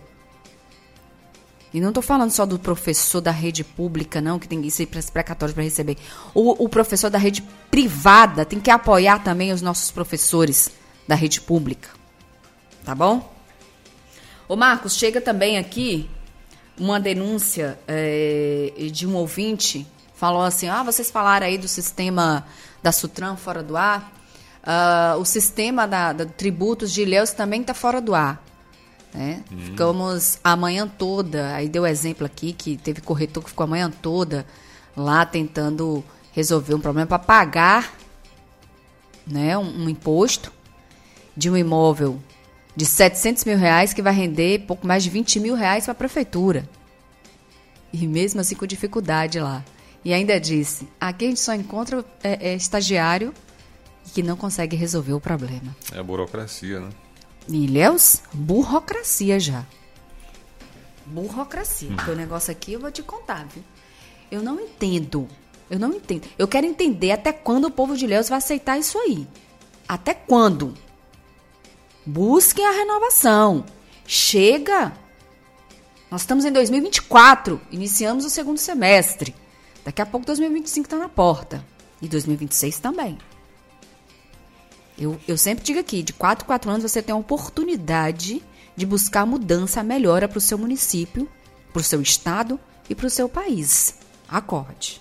E não estou falando só do professor da rede pública, não, que tem que ser precatório para receber. O professor da rede privada tem que apoiar também os nossos professores da rede pública. Tá bom? Ô, Marcos, chega também aqui uma denúncia de um ouvinte. Falou assim, vocês falaram aí do sistema da Sutran fora do ar. O sistema da tributos de Ilhéus também está fora do ar. Né? Ficamos a manhã toda, aí deu exemplo aqui que teve corretor que ficou a manhã toda lá tentando resolver um problema para pagar, né, um imposto de um imóvel de R$700 mil que vai render pouco mais de R$20 mil para a prefeitura. E mesmo assim com dificuldade lá. E ainda disse, aqui a gente só encontra estagiário que não consegue resolver o problema. É a burocracia, né? Ilhéus, burocracia já. Burocracia. Porque o negócio aqui eu vou te contar, viu? Eu não entendo. Eu quero entender até quando o povo de Ilhéus vai aceitar isso aí. Até quando? Busquem a renovação. Chega. Nós estamos em 2024. Iniciamos o segundo semestre. Daqui a pouco 2025 está na porta. E 2026 também. Eu sempre digo aqui, de 4 em 4 anos você tem a oportunidade de buscar mudança, melhora para o seu município, para o seu estado e para o seu país. Acorde.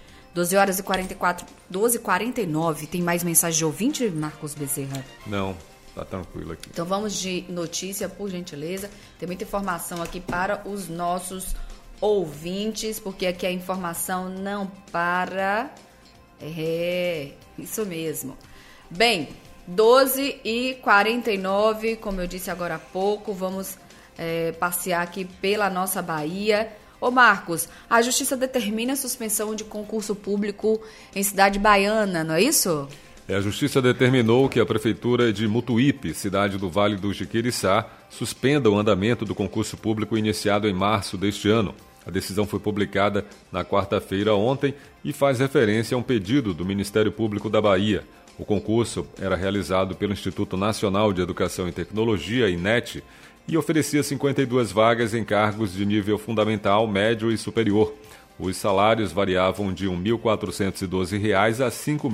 12h49, tem mais mensagem de ouvinte, Marcos Bezerra? Não, tá tranquilo aqui. Então vamos de notícia, por gentileza. Tem muita informação aqui para os nossos ouvintes, porque aqui a informação não para. É, isso mesmo. Bem, 12h49, como eu disse agora há pouco, vamos passear aqui pela nossa Bahia. Ô Marcos, a Justiça determina a suspensão de concurso público em cidade baiana, não é isso? A Justiça determinou que a Prefeitura de Mutuípe, cidade do Vale do Jiquiriçá, suspenda o andamento do concurso público iniciado em março deste ano. A decisão foi publicada na quarta-feira ontem e faz referência a um pedido do Ministério Público da Bahia. O concurso era realizado pelo Instituto Nacional de Educação e Tecnologia, INET, e oferecia 52 vagas em cargos de nível fundamental, médio e superior. Os salários variavam de R$ 1.412 a R$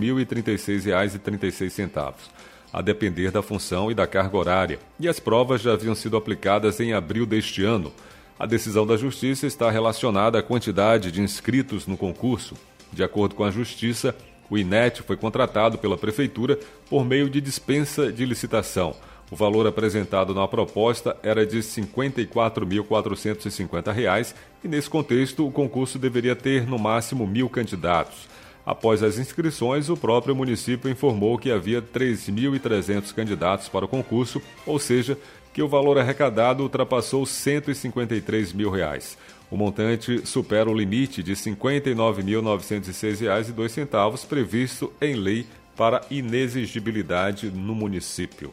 5.036,36, a depender da função e da carga horária. E as provas já haviam sido aplicadas em abril deste ano. A decisão da Justiça está relacionada à quantidade de inscritos no concurso. De acordo com a Justiça, o INET foi contratado pela Prefeitura por meio de dispensa de licitação. O valor apresentado na proposta era de R$ 54.450 e, nesse contexto, o concurso deveria ter, no máximo, 1.000 candidatos. Após as inscrições, o próprio município informou que havia 3.300 candidatos para o concurso, ou seja, que o valor arrecadado ultrapassou R$ 153 mil. O montante supera o limite de R$ 59.906,02 previsto em lei para inexigibilidade no município.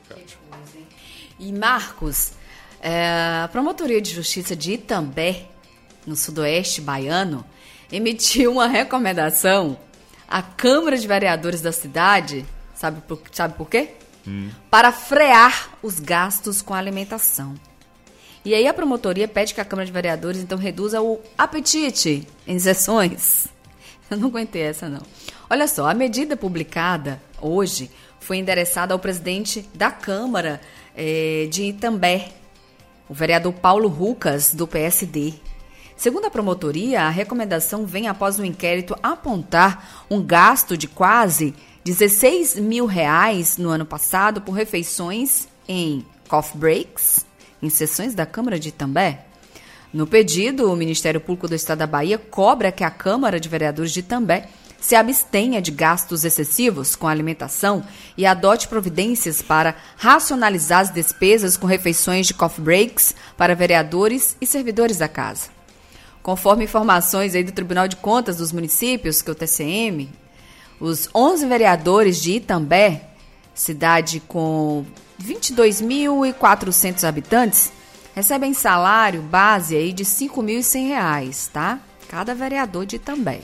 E Marcos, a Promotoria de Justiça de Itambé, no sudoeste baiano, emitiu uma recomendação à Câmara de Vereadores da cidade, sabe por quê? Para frear os gastos com alimentação. E aí a promotoria pede que a Câmara de Vereadores, então, reduza o apetite em sessões. Eu não aguentei essa, não. Olha só, a medida publicada hoje foi endereçada ao presidente da Câmara de Itambé, o vereador Paulo Rucas, do PSD. Segundo a promotoria, a recomendação vem após um inquérito apontar um gasto de quase R$16 mil no ano passado por refeições em coffee breaks, em sessões da Câmara de Itambé. No pedido, o Ministério Público do Estado da Bahia cobra que a Câmara de Vereadores de Itambé se abstenha de gastos excessivos com alimentação e adote providências para racionalizar as despesas com refeições de coffee breaks para vereadores e servidores da casa. Conforme informações aí do Tribunal de Contas dos Municípios, que é o TCM, os 11 vereadores de Itambé, cidade com 22.400 habitantes, recebem salário base aí de R$ 5.100, tá? Cada vereador de Itambé.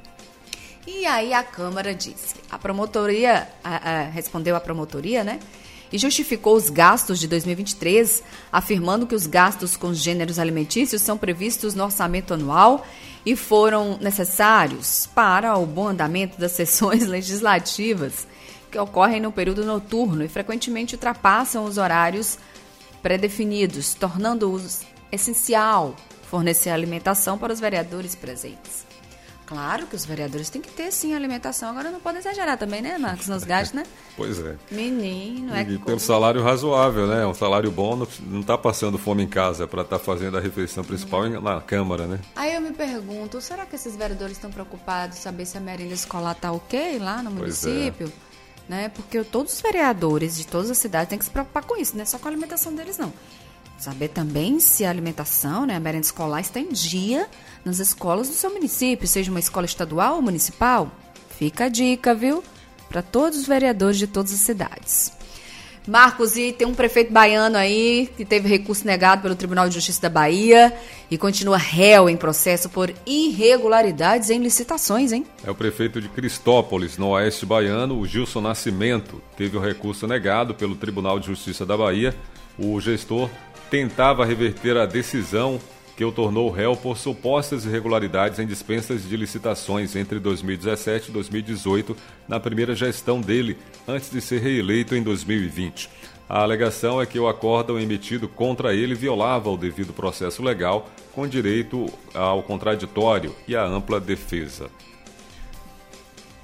E aí a Câmara disse, a promotoria, respondeu a promotoria, né? E justificou os gastos de 2023, afirmando que os gastos com os gêneros alimentícios são previstos no orçamento anual e foram necessários para o bom andamento das sessões legislativas que ocorrem no período noturno e frequentemente ultrapassam os horários pré-definidos, tornando-os essencial fornecer alimentação para os vereadores presentes. Claro que os vereadores têm que ter, sim, alimentação. Agora não podem exagerar também, né, Marcos? Nos gastos, né? Pois é. Menino, E pelo salário razoável, né? Um salário bom, não está passando fome em casa para estar fazendo a refeição principal na Câmara, né? Aí eu me pergunto, será que esses vereadores estão preocupados em saber se a merenda escolar está ok lá no município? Né? Porque todos os vereadores de todas as cidades têm que se preocupar com isso, não é só com a alimentação deles, não. Saber também se a alimentação, né, a merenda escolar está em dia nas escolas do seu município, seja uma escola estadual ou municipal. Fica a dica, viu? Para todos os vereadores de todas as cidades. Marcos, e tem um prefeito baiano aí que teve recurso negado pelo Tribunal de Justiça da Bahia e continua réu em processo por irregularidades em licitações, hein? É o prefeito de Cristópolis, no oeste baiano, o Gilson Nascimento, teve o recurso negado pelo Tribunal de Justiça da Bahia. O gestor tentava reverter a decisão que o tornou réu por supostas irregularidades em dispensas de licitações entre 2017 e 2018, na primeira gestão dele, antes de ser reeleito em 2020. A alegação é que o acórdão emitido contra ele violava o devido processo legal, com direito ao contraditório e à ampla defesa.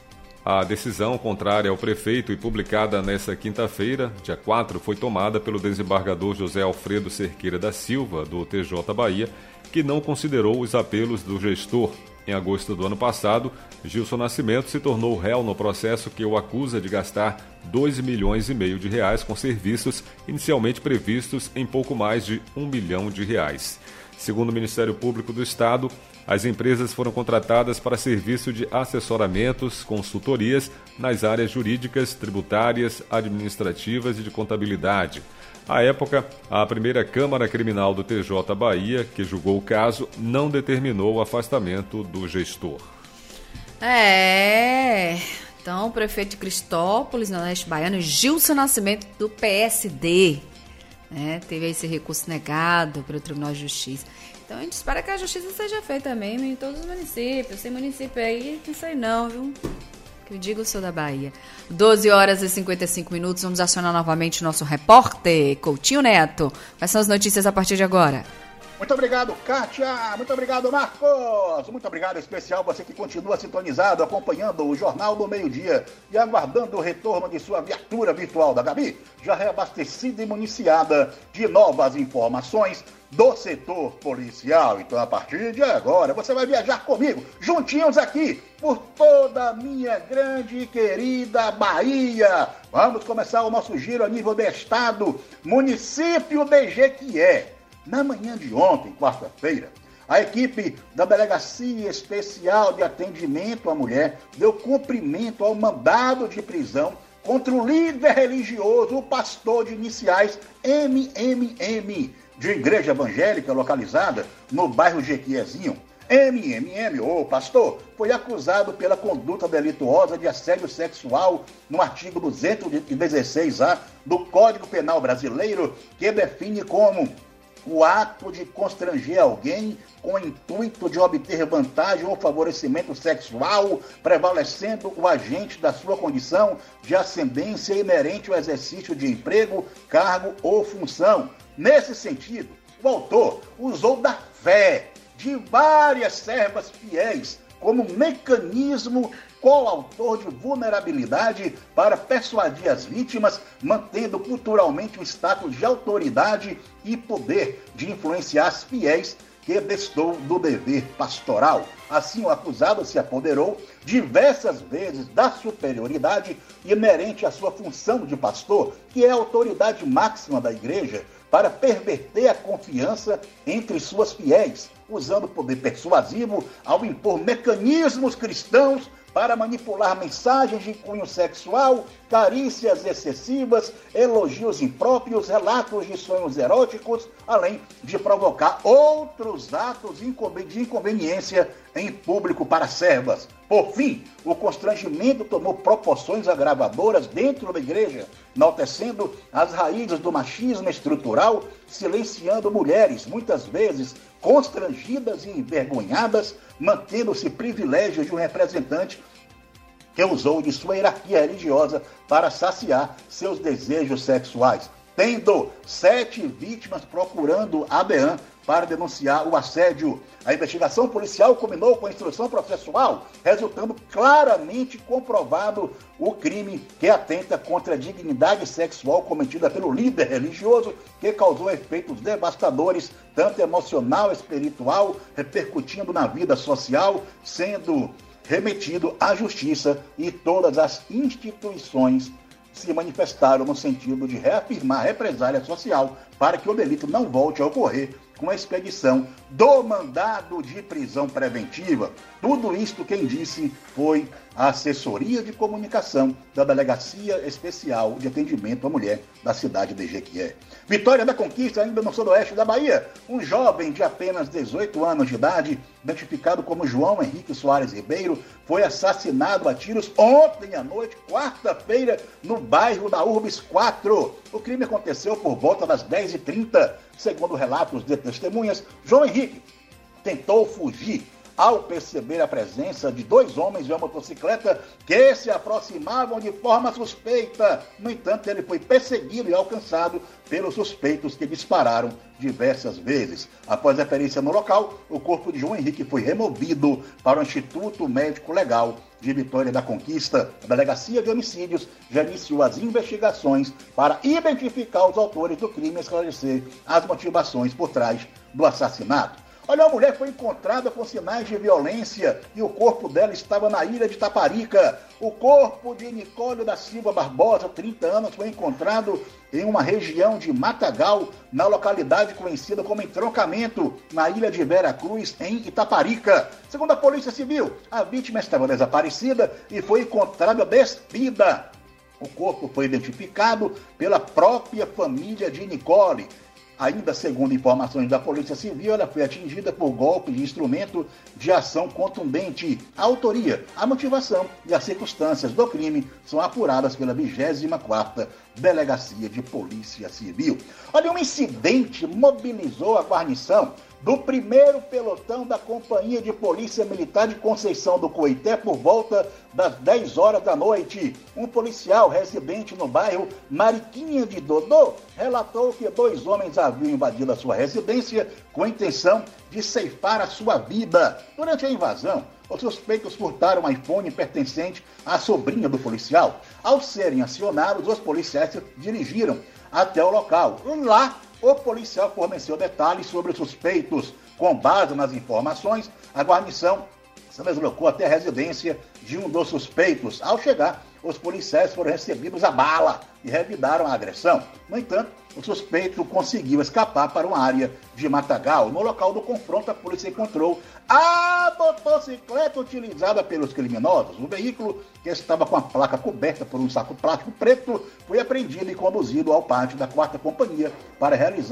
A decisão contrária ao prefeito e publicada nesta quinta-feira, dia 4, foi tomada pelo desembargador José Alfredo Cerqueira da Silva, do TJ Bahia, que não considerou os apelos do gestor. Em agosto do ano passado, Gilson Nascimento se tornou réu no processo que o acusa de gastar R$2,5 milhões com serviços inicialmente previstos em pouco mais de R$1 milhão. Segundo o Ministério Público do Estado, as empresas foram contratadas para serviço de assessoramentos, consultorias nas áreas jurídicas, tributárias, administrativas e de contabilidade. À época, a primeira Câmara Criminal do TJ Bahia, que julgou o caso, não determinou o afastamento do gestor. Então o prefeito de Cristópolis, no Oeste Baiano, Gilson Nascimento, do PSD, teve esse recurso negado pelo Tribunal de Justiça. Então a gente espera que a justiça seja feita mesmo em todos os municípios. Sem município aí, não sei não, viu? Que eu digo, eu sou da Bahia. 12h55, vamos acionar novamente o nosso repórter, Coutinho Neto. Quais são as notícias a partir de agora? Muito obrigado, Kátia. Muito obrigado, Marcos. Muito obrigado, em especial você que continua sintonizado, acompanhando o Jornal do Meio-Dia e aguardando o retorno de sua viatura virtual da Gabi, já reabastecida e municiada de novas informações do setor policial. Então, a partir de agora, você vai viajar comigo, juntinhos aqui, por toda a minha grande e querida Bahia. Vamos começar o nosso giro a nível do estado, município de Jequié. Na manhã de ontem, quarta-feira, a equipe da Delegacia Especial de Atendimento à Mulher deu cumprimento ao mandado de prisão contra o líder religioso, o pastor de iniciais MMM, de igreja evangélica localizada no bairro Jequiézinho. MMM, o pastor, foi acusado pela conduta delituosa de assédio sexual no artigo 216-A do Código Penal Brasileiro, que define como o ato de constranger alguém com o intuito de obter vantagem ou favorecimento sexual, prevalecendo o agente da sua condição de ascendência inerente ao exercício de emprego, cargo ou função. Nesse sentido, o autor usou da fé de várias servas fiéis como mecanismo coautor de vulnerabilidade para persuadir as vítimas, mantendo culturalmente o status de autoridade e poder de influenciar as fiéis que destou do dever pastoral. Assim, o acusado se apoderou diversas vezes da superioridade inerente à sua função de pastor, que é a autoridade máxima da igreja, para perverter a confiança entre suas fiéis, usando poder persuasivo ao impor mecanismos cristãos para manipular mensagens de cunho sexual, carícias excessivas, elogios impróprios, relatos de sonhos eróticos, além de provocar outros atos de inconveniência em público para servas. Por fim, o constrangimento tomou proporções agravadoras dentro da igreja, enaltecendo as raízes do machismo estrutural, silenciando mulheres, muitas vezes constrangidas e envergonhadas, mantendo-se privilégio de um representante que usou de sua hierarquia religiosa para saciar seus desejos sexuais, tendo 7 vítimas procurando a DEAN para denunciar o assédio. A investigação policial culminou com a instrução processual, resultando claramente comprovado o crime que atenta contra a dignidade sexual cometida pelo líder religioso, que causou efeitos devastadores, tanto emocional e espiritual, repercutindo na vida social, sendo remetido à justiça, e todas as instituições se manifestaram no sentido de reafirmar a represália social para que o delito não volte a ocorrer com a expedição do mandado de prisão preventiva. Tudo isto quem disse foi a assessoria de comunicação da Delegacia Especial de Atendimento à Mulher da cidade de Jequié. Vitória da Conquista, ainda no sudoeste da Bahia. Um jovem de apenas 18 anos de idade, identificado como João Henrique Soares Ribeiro, foi assassinado a tiros ontem à noite, quarta-feira, no bairro da Urbis 4. O crime aconteceu por volta das 10h30. Segundo relatos de testemunhas, João Henrique tentou fugir ao perceber a presença de 2 homens de uma motocicleta que se aproximavam de forma suspeita. No entanto, ele foi perseguido e alcançado pelos suspeitos que dispararam diversas vezes. Após a perícia no local, o corpo de João Henrique foi removido para o Instituto Médico Legal de Vitória da Conquista. A Delegacia de Homicídios já iniciou as investigações para identificar os autores do crime e esclarecer as motivações por trás do assassinato. Olha, uma mulher foi encontrada com sinais de violência e o corpo dela estava na ilha de Itaparica. O corpo de Nicole da Silva Barbosa, 30 anos, foi encontrado em uma região de Matagal, na localidade conhecida como Entroncamento, na ilha de Vera Cruz, em Itaparica. Segundo a Polícia Civil, a vítima estava desaparecida e foi encontrada despida. O corpo foi identificado pela própria família de Nicole. Ainda segundo informações da Polícia Civil, ela foi atingida por golpe de instrumento de ação contundente. A autoria, a motivação e as circunstâncias do crime são apuradas pela 24ª Delegacia de Polícia Civil. Olha, um incidente mobilizou a guarnição do 1º pelotão da Companhia de Polícia Militar de Conceição do Coité por volta das 10 horas da noite. Um policial residente no bairro Mariquinha de Dodô relatou que 2 homens haviam invadido a sua residência com a intenção de ceifar a sua vida. Durante a invasão, os suspeitos furtaram um iPhone pertencente à sobrinha do policial. Ao serem acionados, os policiais se dirigiram até o local. Lá, o policial forneceu detalhes sobre os suspeitos. Com base nas informações, a guarnição se deslocou até a residência de um dos suspeitos. Ao chegar, os policiais foram recebidos a bala e revidaram a agressão. No entanto, o suspeito conseguiu escapar para uma área de Matagal. No local do confronto, a polícia encontrou a motocicleta utilizada pelos criminosos. O veículo, que estava com a placa coberta por um saco plástico preto, foi apreendido e conduzido ao pátio da 4ª Companhia para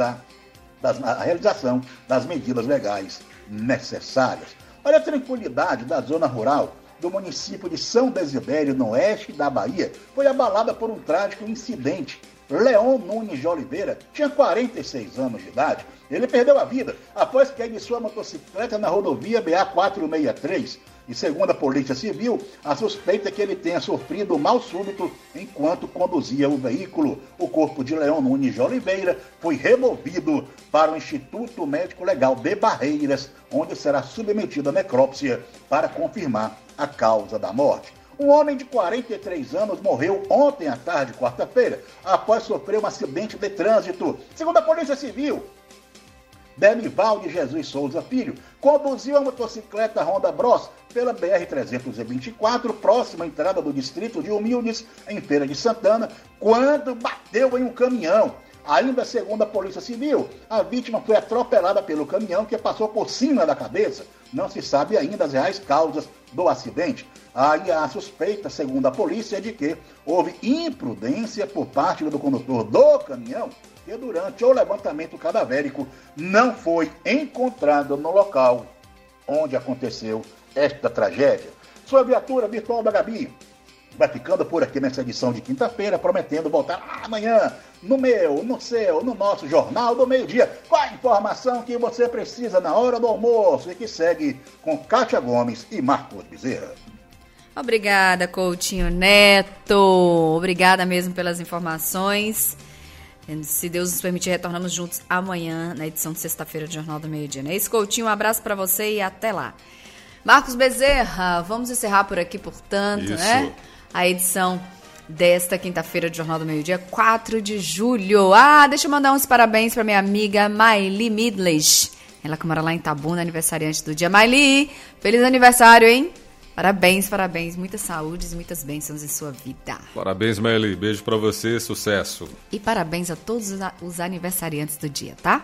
a realização das medidas legais necessárias. Olha a tranquilidade da zona rural do município de São Desidério, no oeste da Bahia, foi abalada por um trágico incidente. Leon Nunes de Oliveira tinha 46 anos de idade. Ele perdeu a vida após cair de sua motocicleta na rodovia BA-463. E segundo a Polícia Civil, a suspeita é que ele tenha sofrido mal súbito enquanto conduzia o veículo. O corpo de Leon Nunes de Oliveira foi removido para o Instituto Médico Legal de Barreiras, onde será submetido à necrópsia para confirmar a causa da morte. Um homem de 43 anos morreu ontem à tarde, quarta-feira, após sofrer um acidente de trânsito. Segundo a Polícia Civil, Benival de Jesus Souza Filho conduziu a motocicleta Honda Bros pela BR-324, próxima à entrada do distrito de Humildes, em Feira de Santana, quando bateu em um caminhão. Ainda segundo a Polícia Civil, a vítima foi atropelada pelo caminhão que passou por cima da cabeça. Não se sabe ainda as reais causas do acidente. Aí a suspeita, segundo a polícia, é de que houve imprudência por parte do condutor do caminhão, que durante o levantamento cadavérico não foi encontrado no local onde aconteceu esta tragédia. Sua viatura virtual da Gabi vai ficando por aqui nessa edição de quinta-feira, prometendo voltar amanhã no meu, no seu, no nosso Jornal do Meio-Dia, com a informação que você precisa na hora do almoço e que segue com Kátia Gomes e Marcos Bezerra. Obrigada, Coutinho Neto. Obrigada mesmo pelas informações. Se Deus nos permitir, retornamos juntos amanhã na edição de sexta-feira do Jornal do Meio-Dia. Não é isso, Coutinho? Um abraço para você e até lá. Marcos Bezerra, vamos encerrar por aqui, portanto, né? A edição desta quinta-feira do Jornal do Meio-Dia, 4 de julho. Deixa eu mandar uns parabéns para minha amiga Maili Midlish. Ela que mora lá em Itabuna, aniversariante do dia. Maili, feliz aniversário, hein? Parabéns, parabéns. Muitas saúdes e muitas bênçãos em sua vida. Parabéns, Maili. Beijo pra você, sucesso. E parabéns a todos os aniversariantes do dia, tá?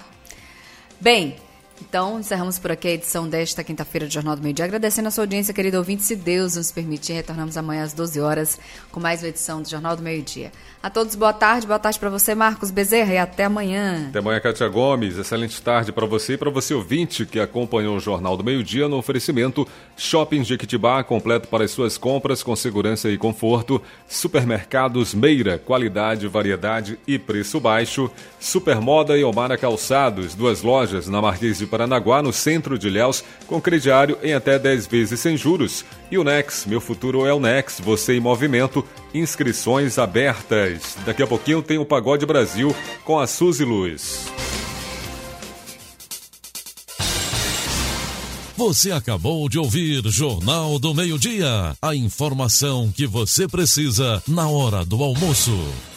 Bem, então encerramos por aqui a edição desta quinta-feira do Jornal do Meio-Dia. Agradecendo a sua audiência, querido ouvinte. Se Deus nos permitir, retornamos amanhã às 12 horas com mais uma edição do Jornal do Meio-Dia. A todos, boa tarde para você, Marcos Bezerra, e até amanhã. Até amanhã, Kátia Gomes. Excelente tarde para você e para você ouvinte que acompanhou o Jornal do Meio-Dia no oferecimento Shopping Jequitibá, completo para as suas compras com segurança e conforto. Supermercados Meira, qualidade, variedade e preço baixo. Supermoda e Omara Calçados, 2 lojas na Marquês de Paranaguá, no centro de Ilhéus, com crediário em até 10 vezes sem juros. E o Nex, meu futuro é o Nex, você em movimento, inscrições abertas. Daqui a pouquinho tem o Pagode Brasil com a Suzy Luz. Você acabou de ouvir Jornal do Meio-Dia. A informação que você precisa na hora do almoço.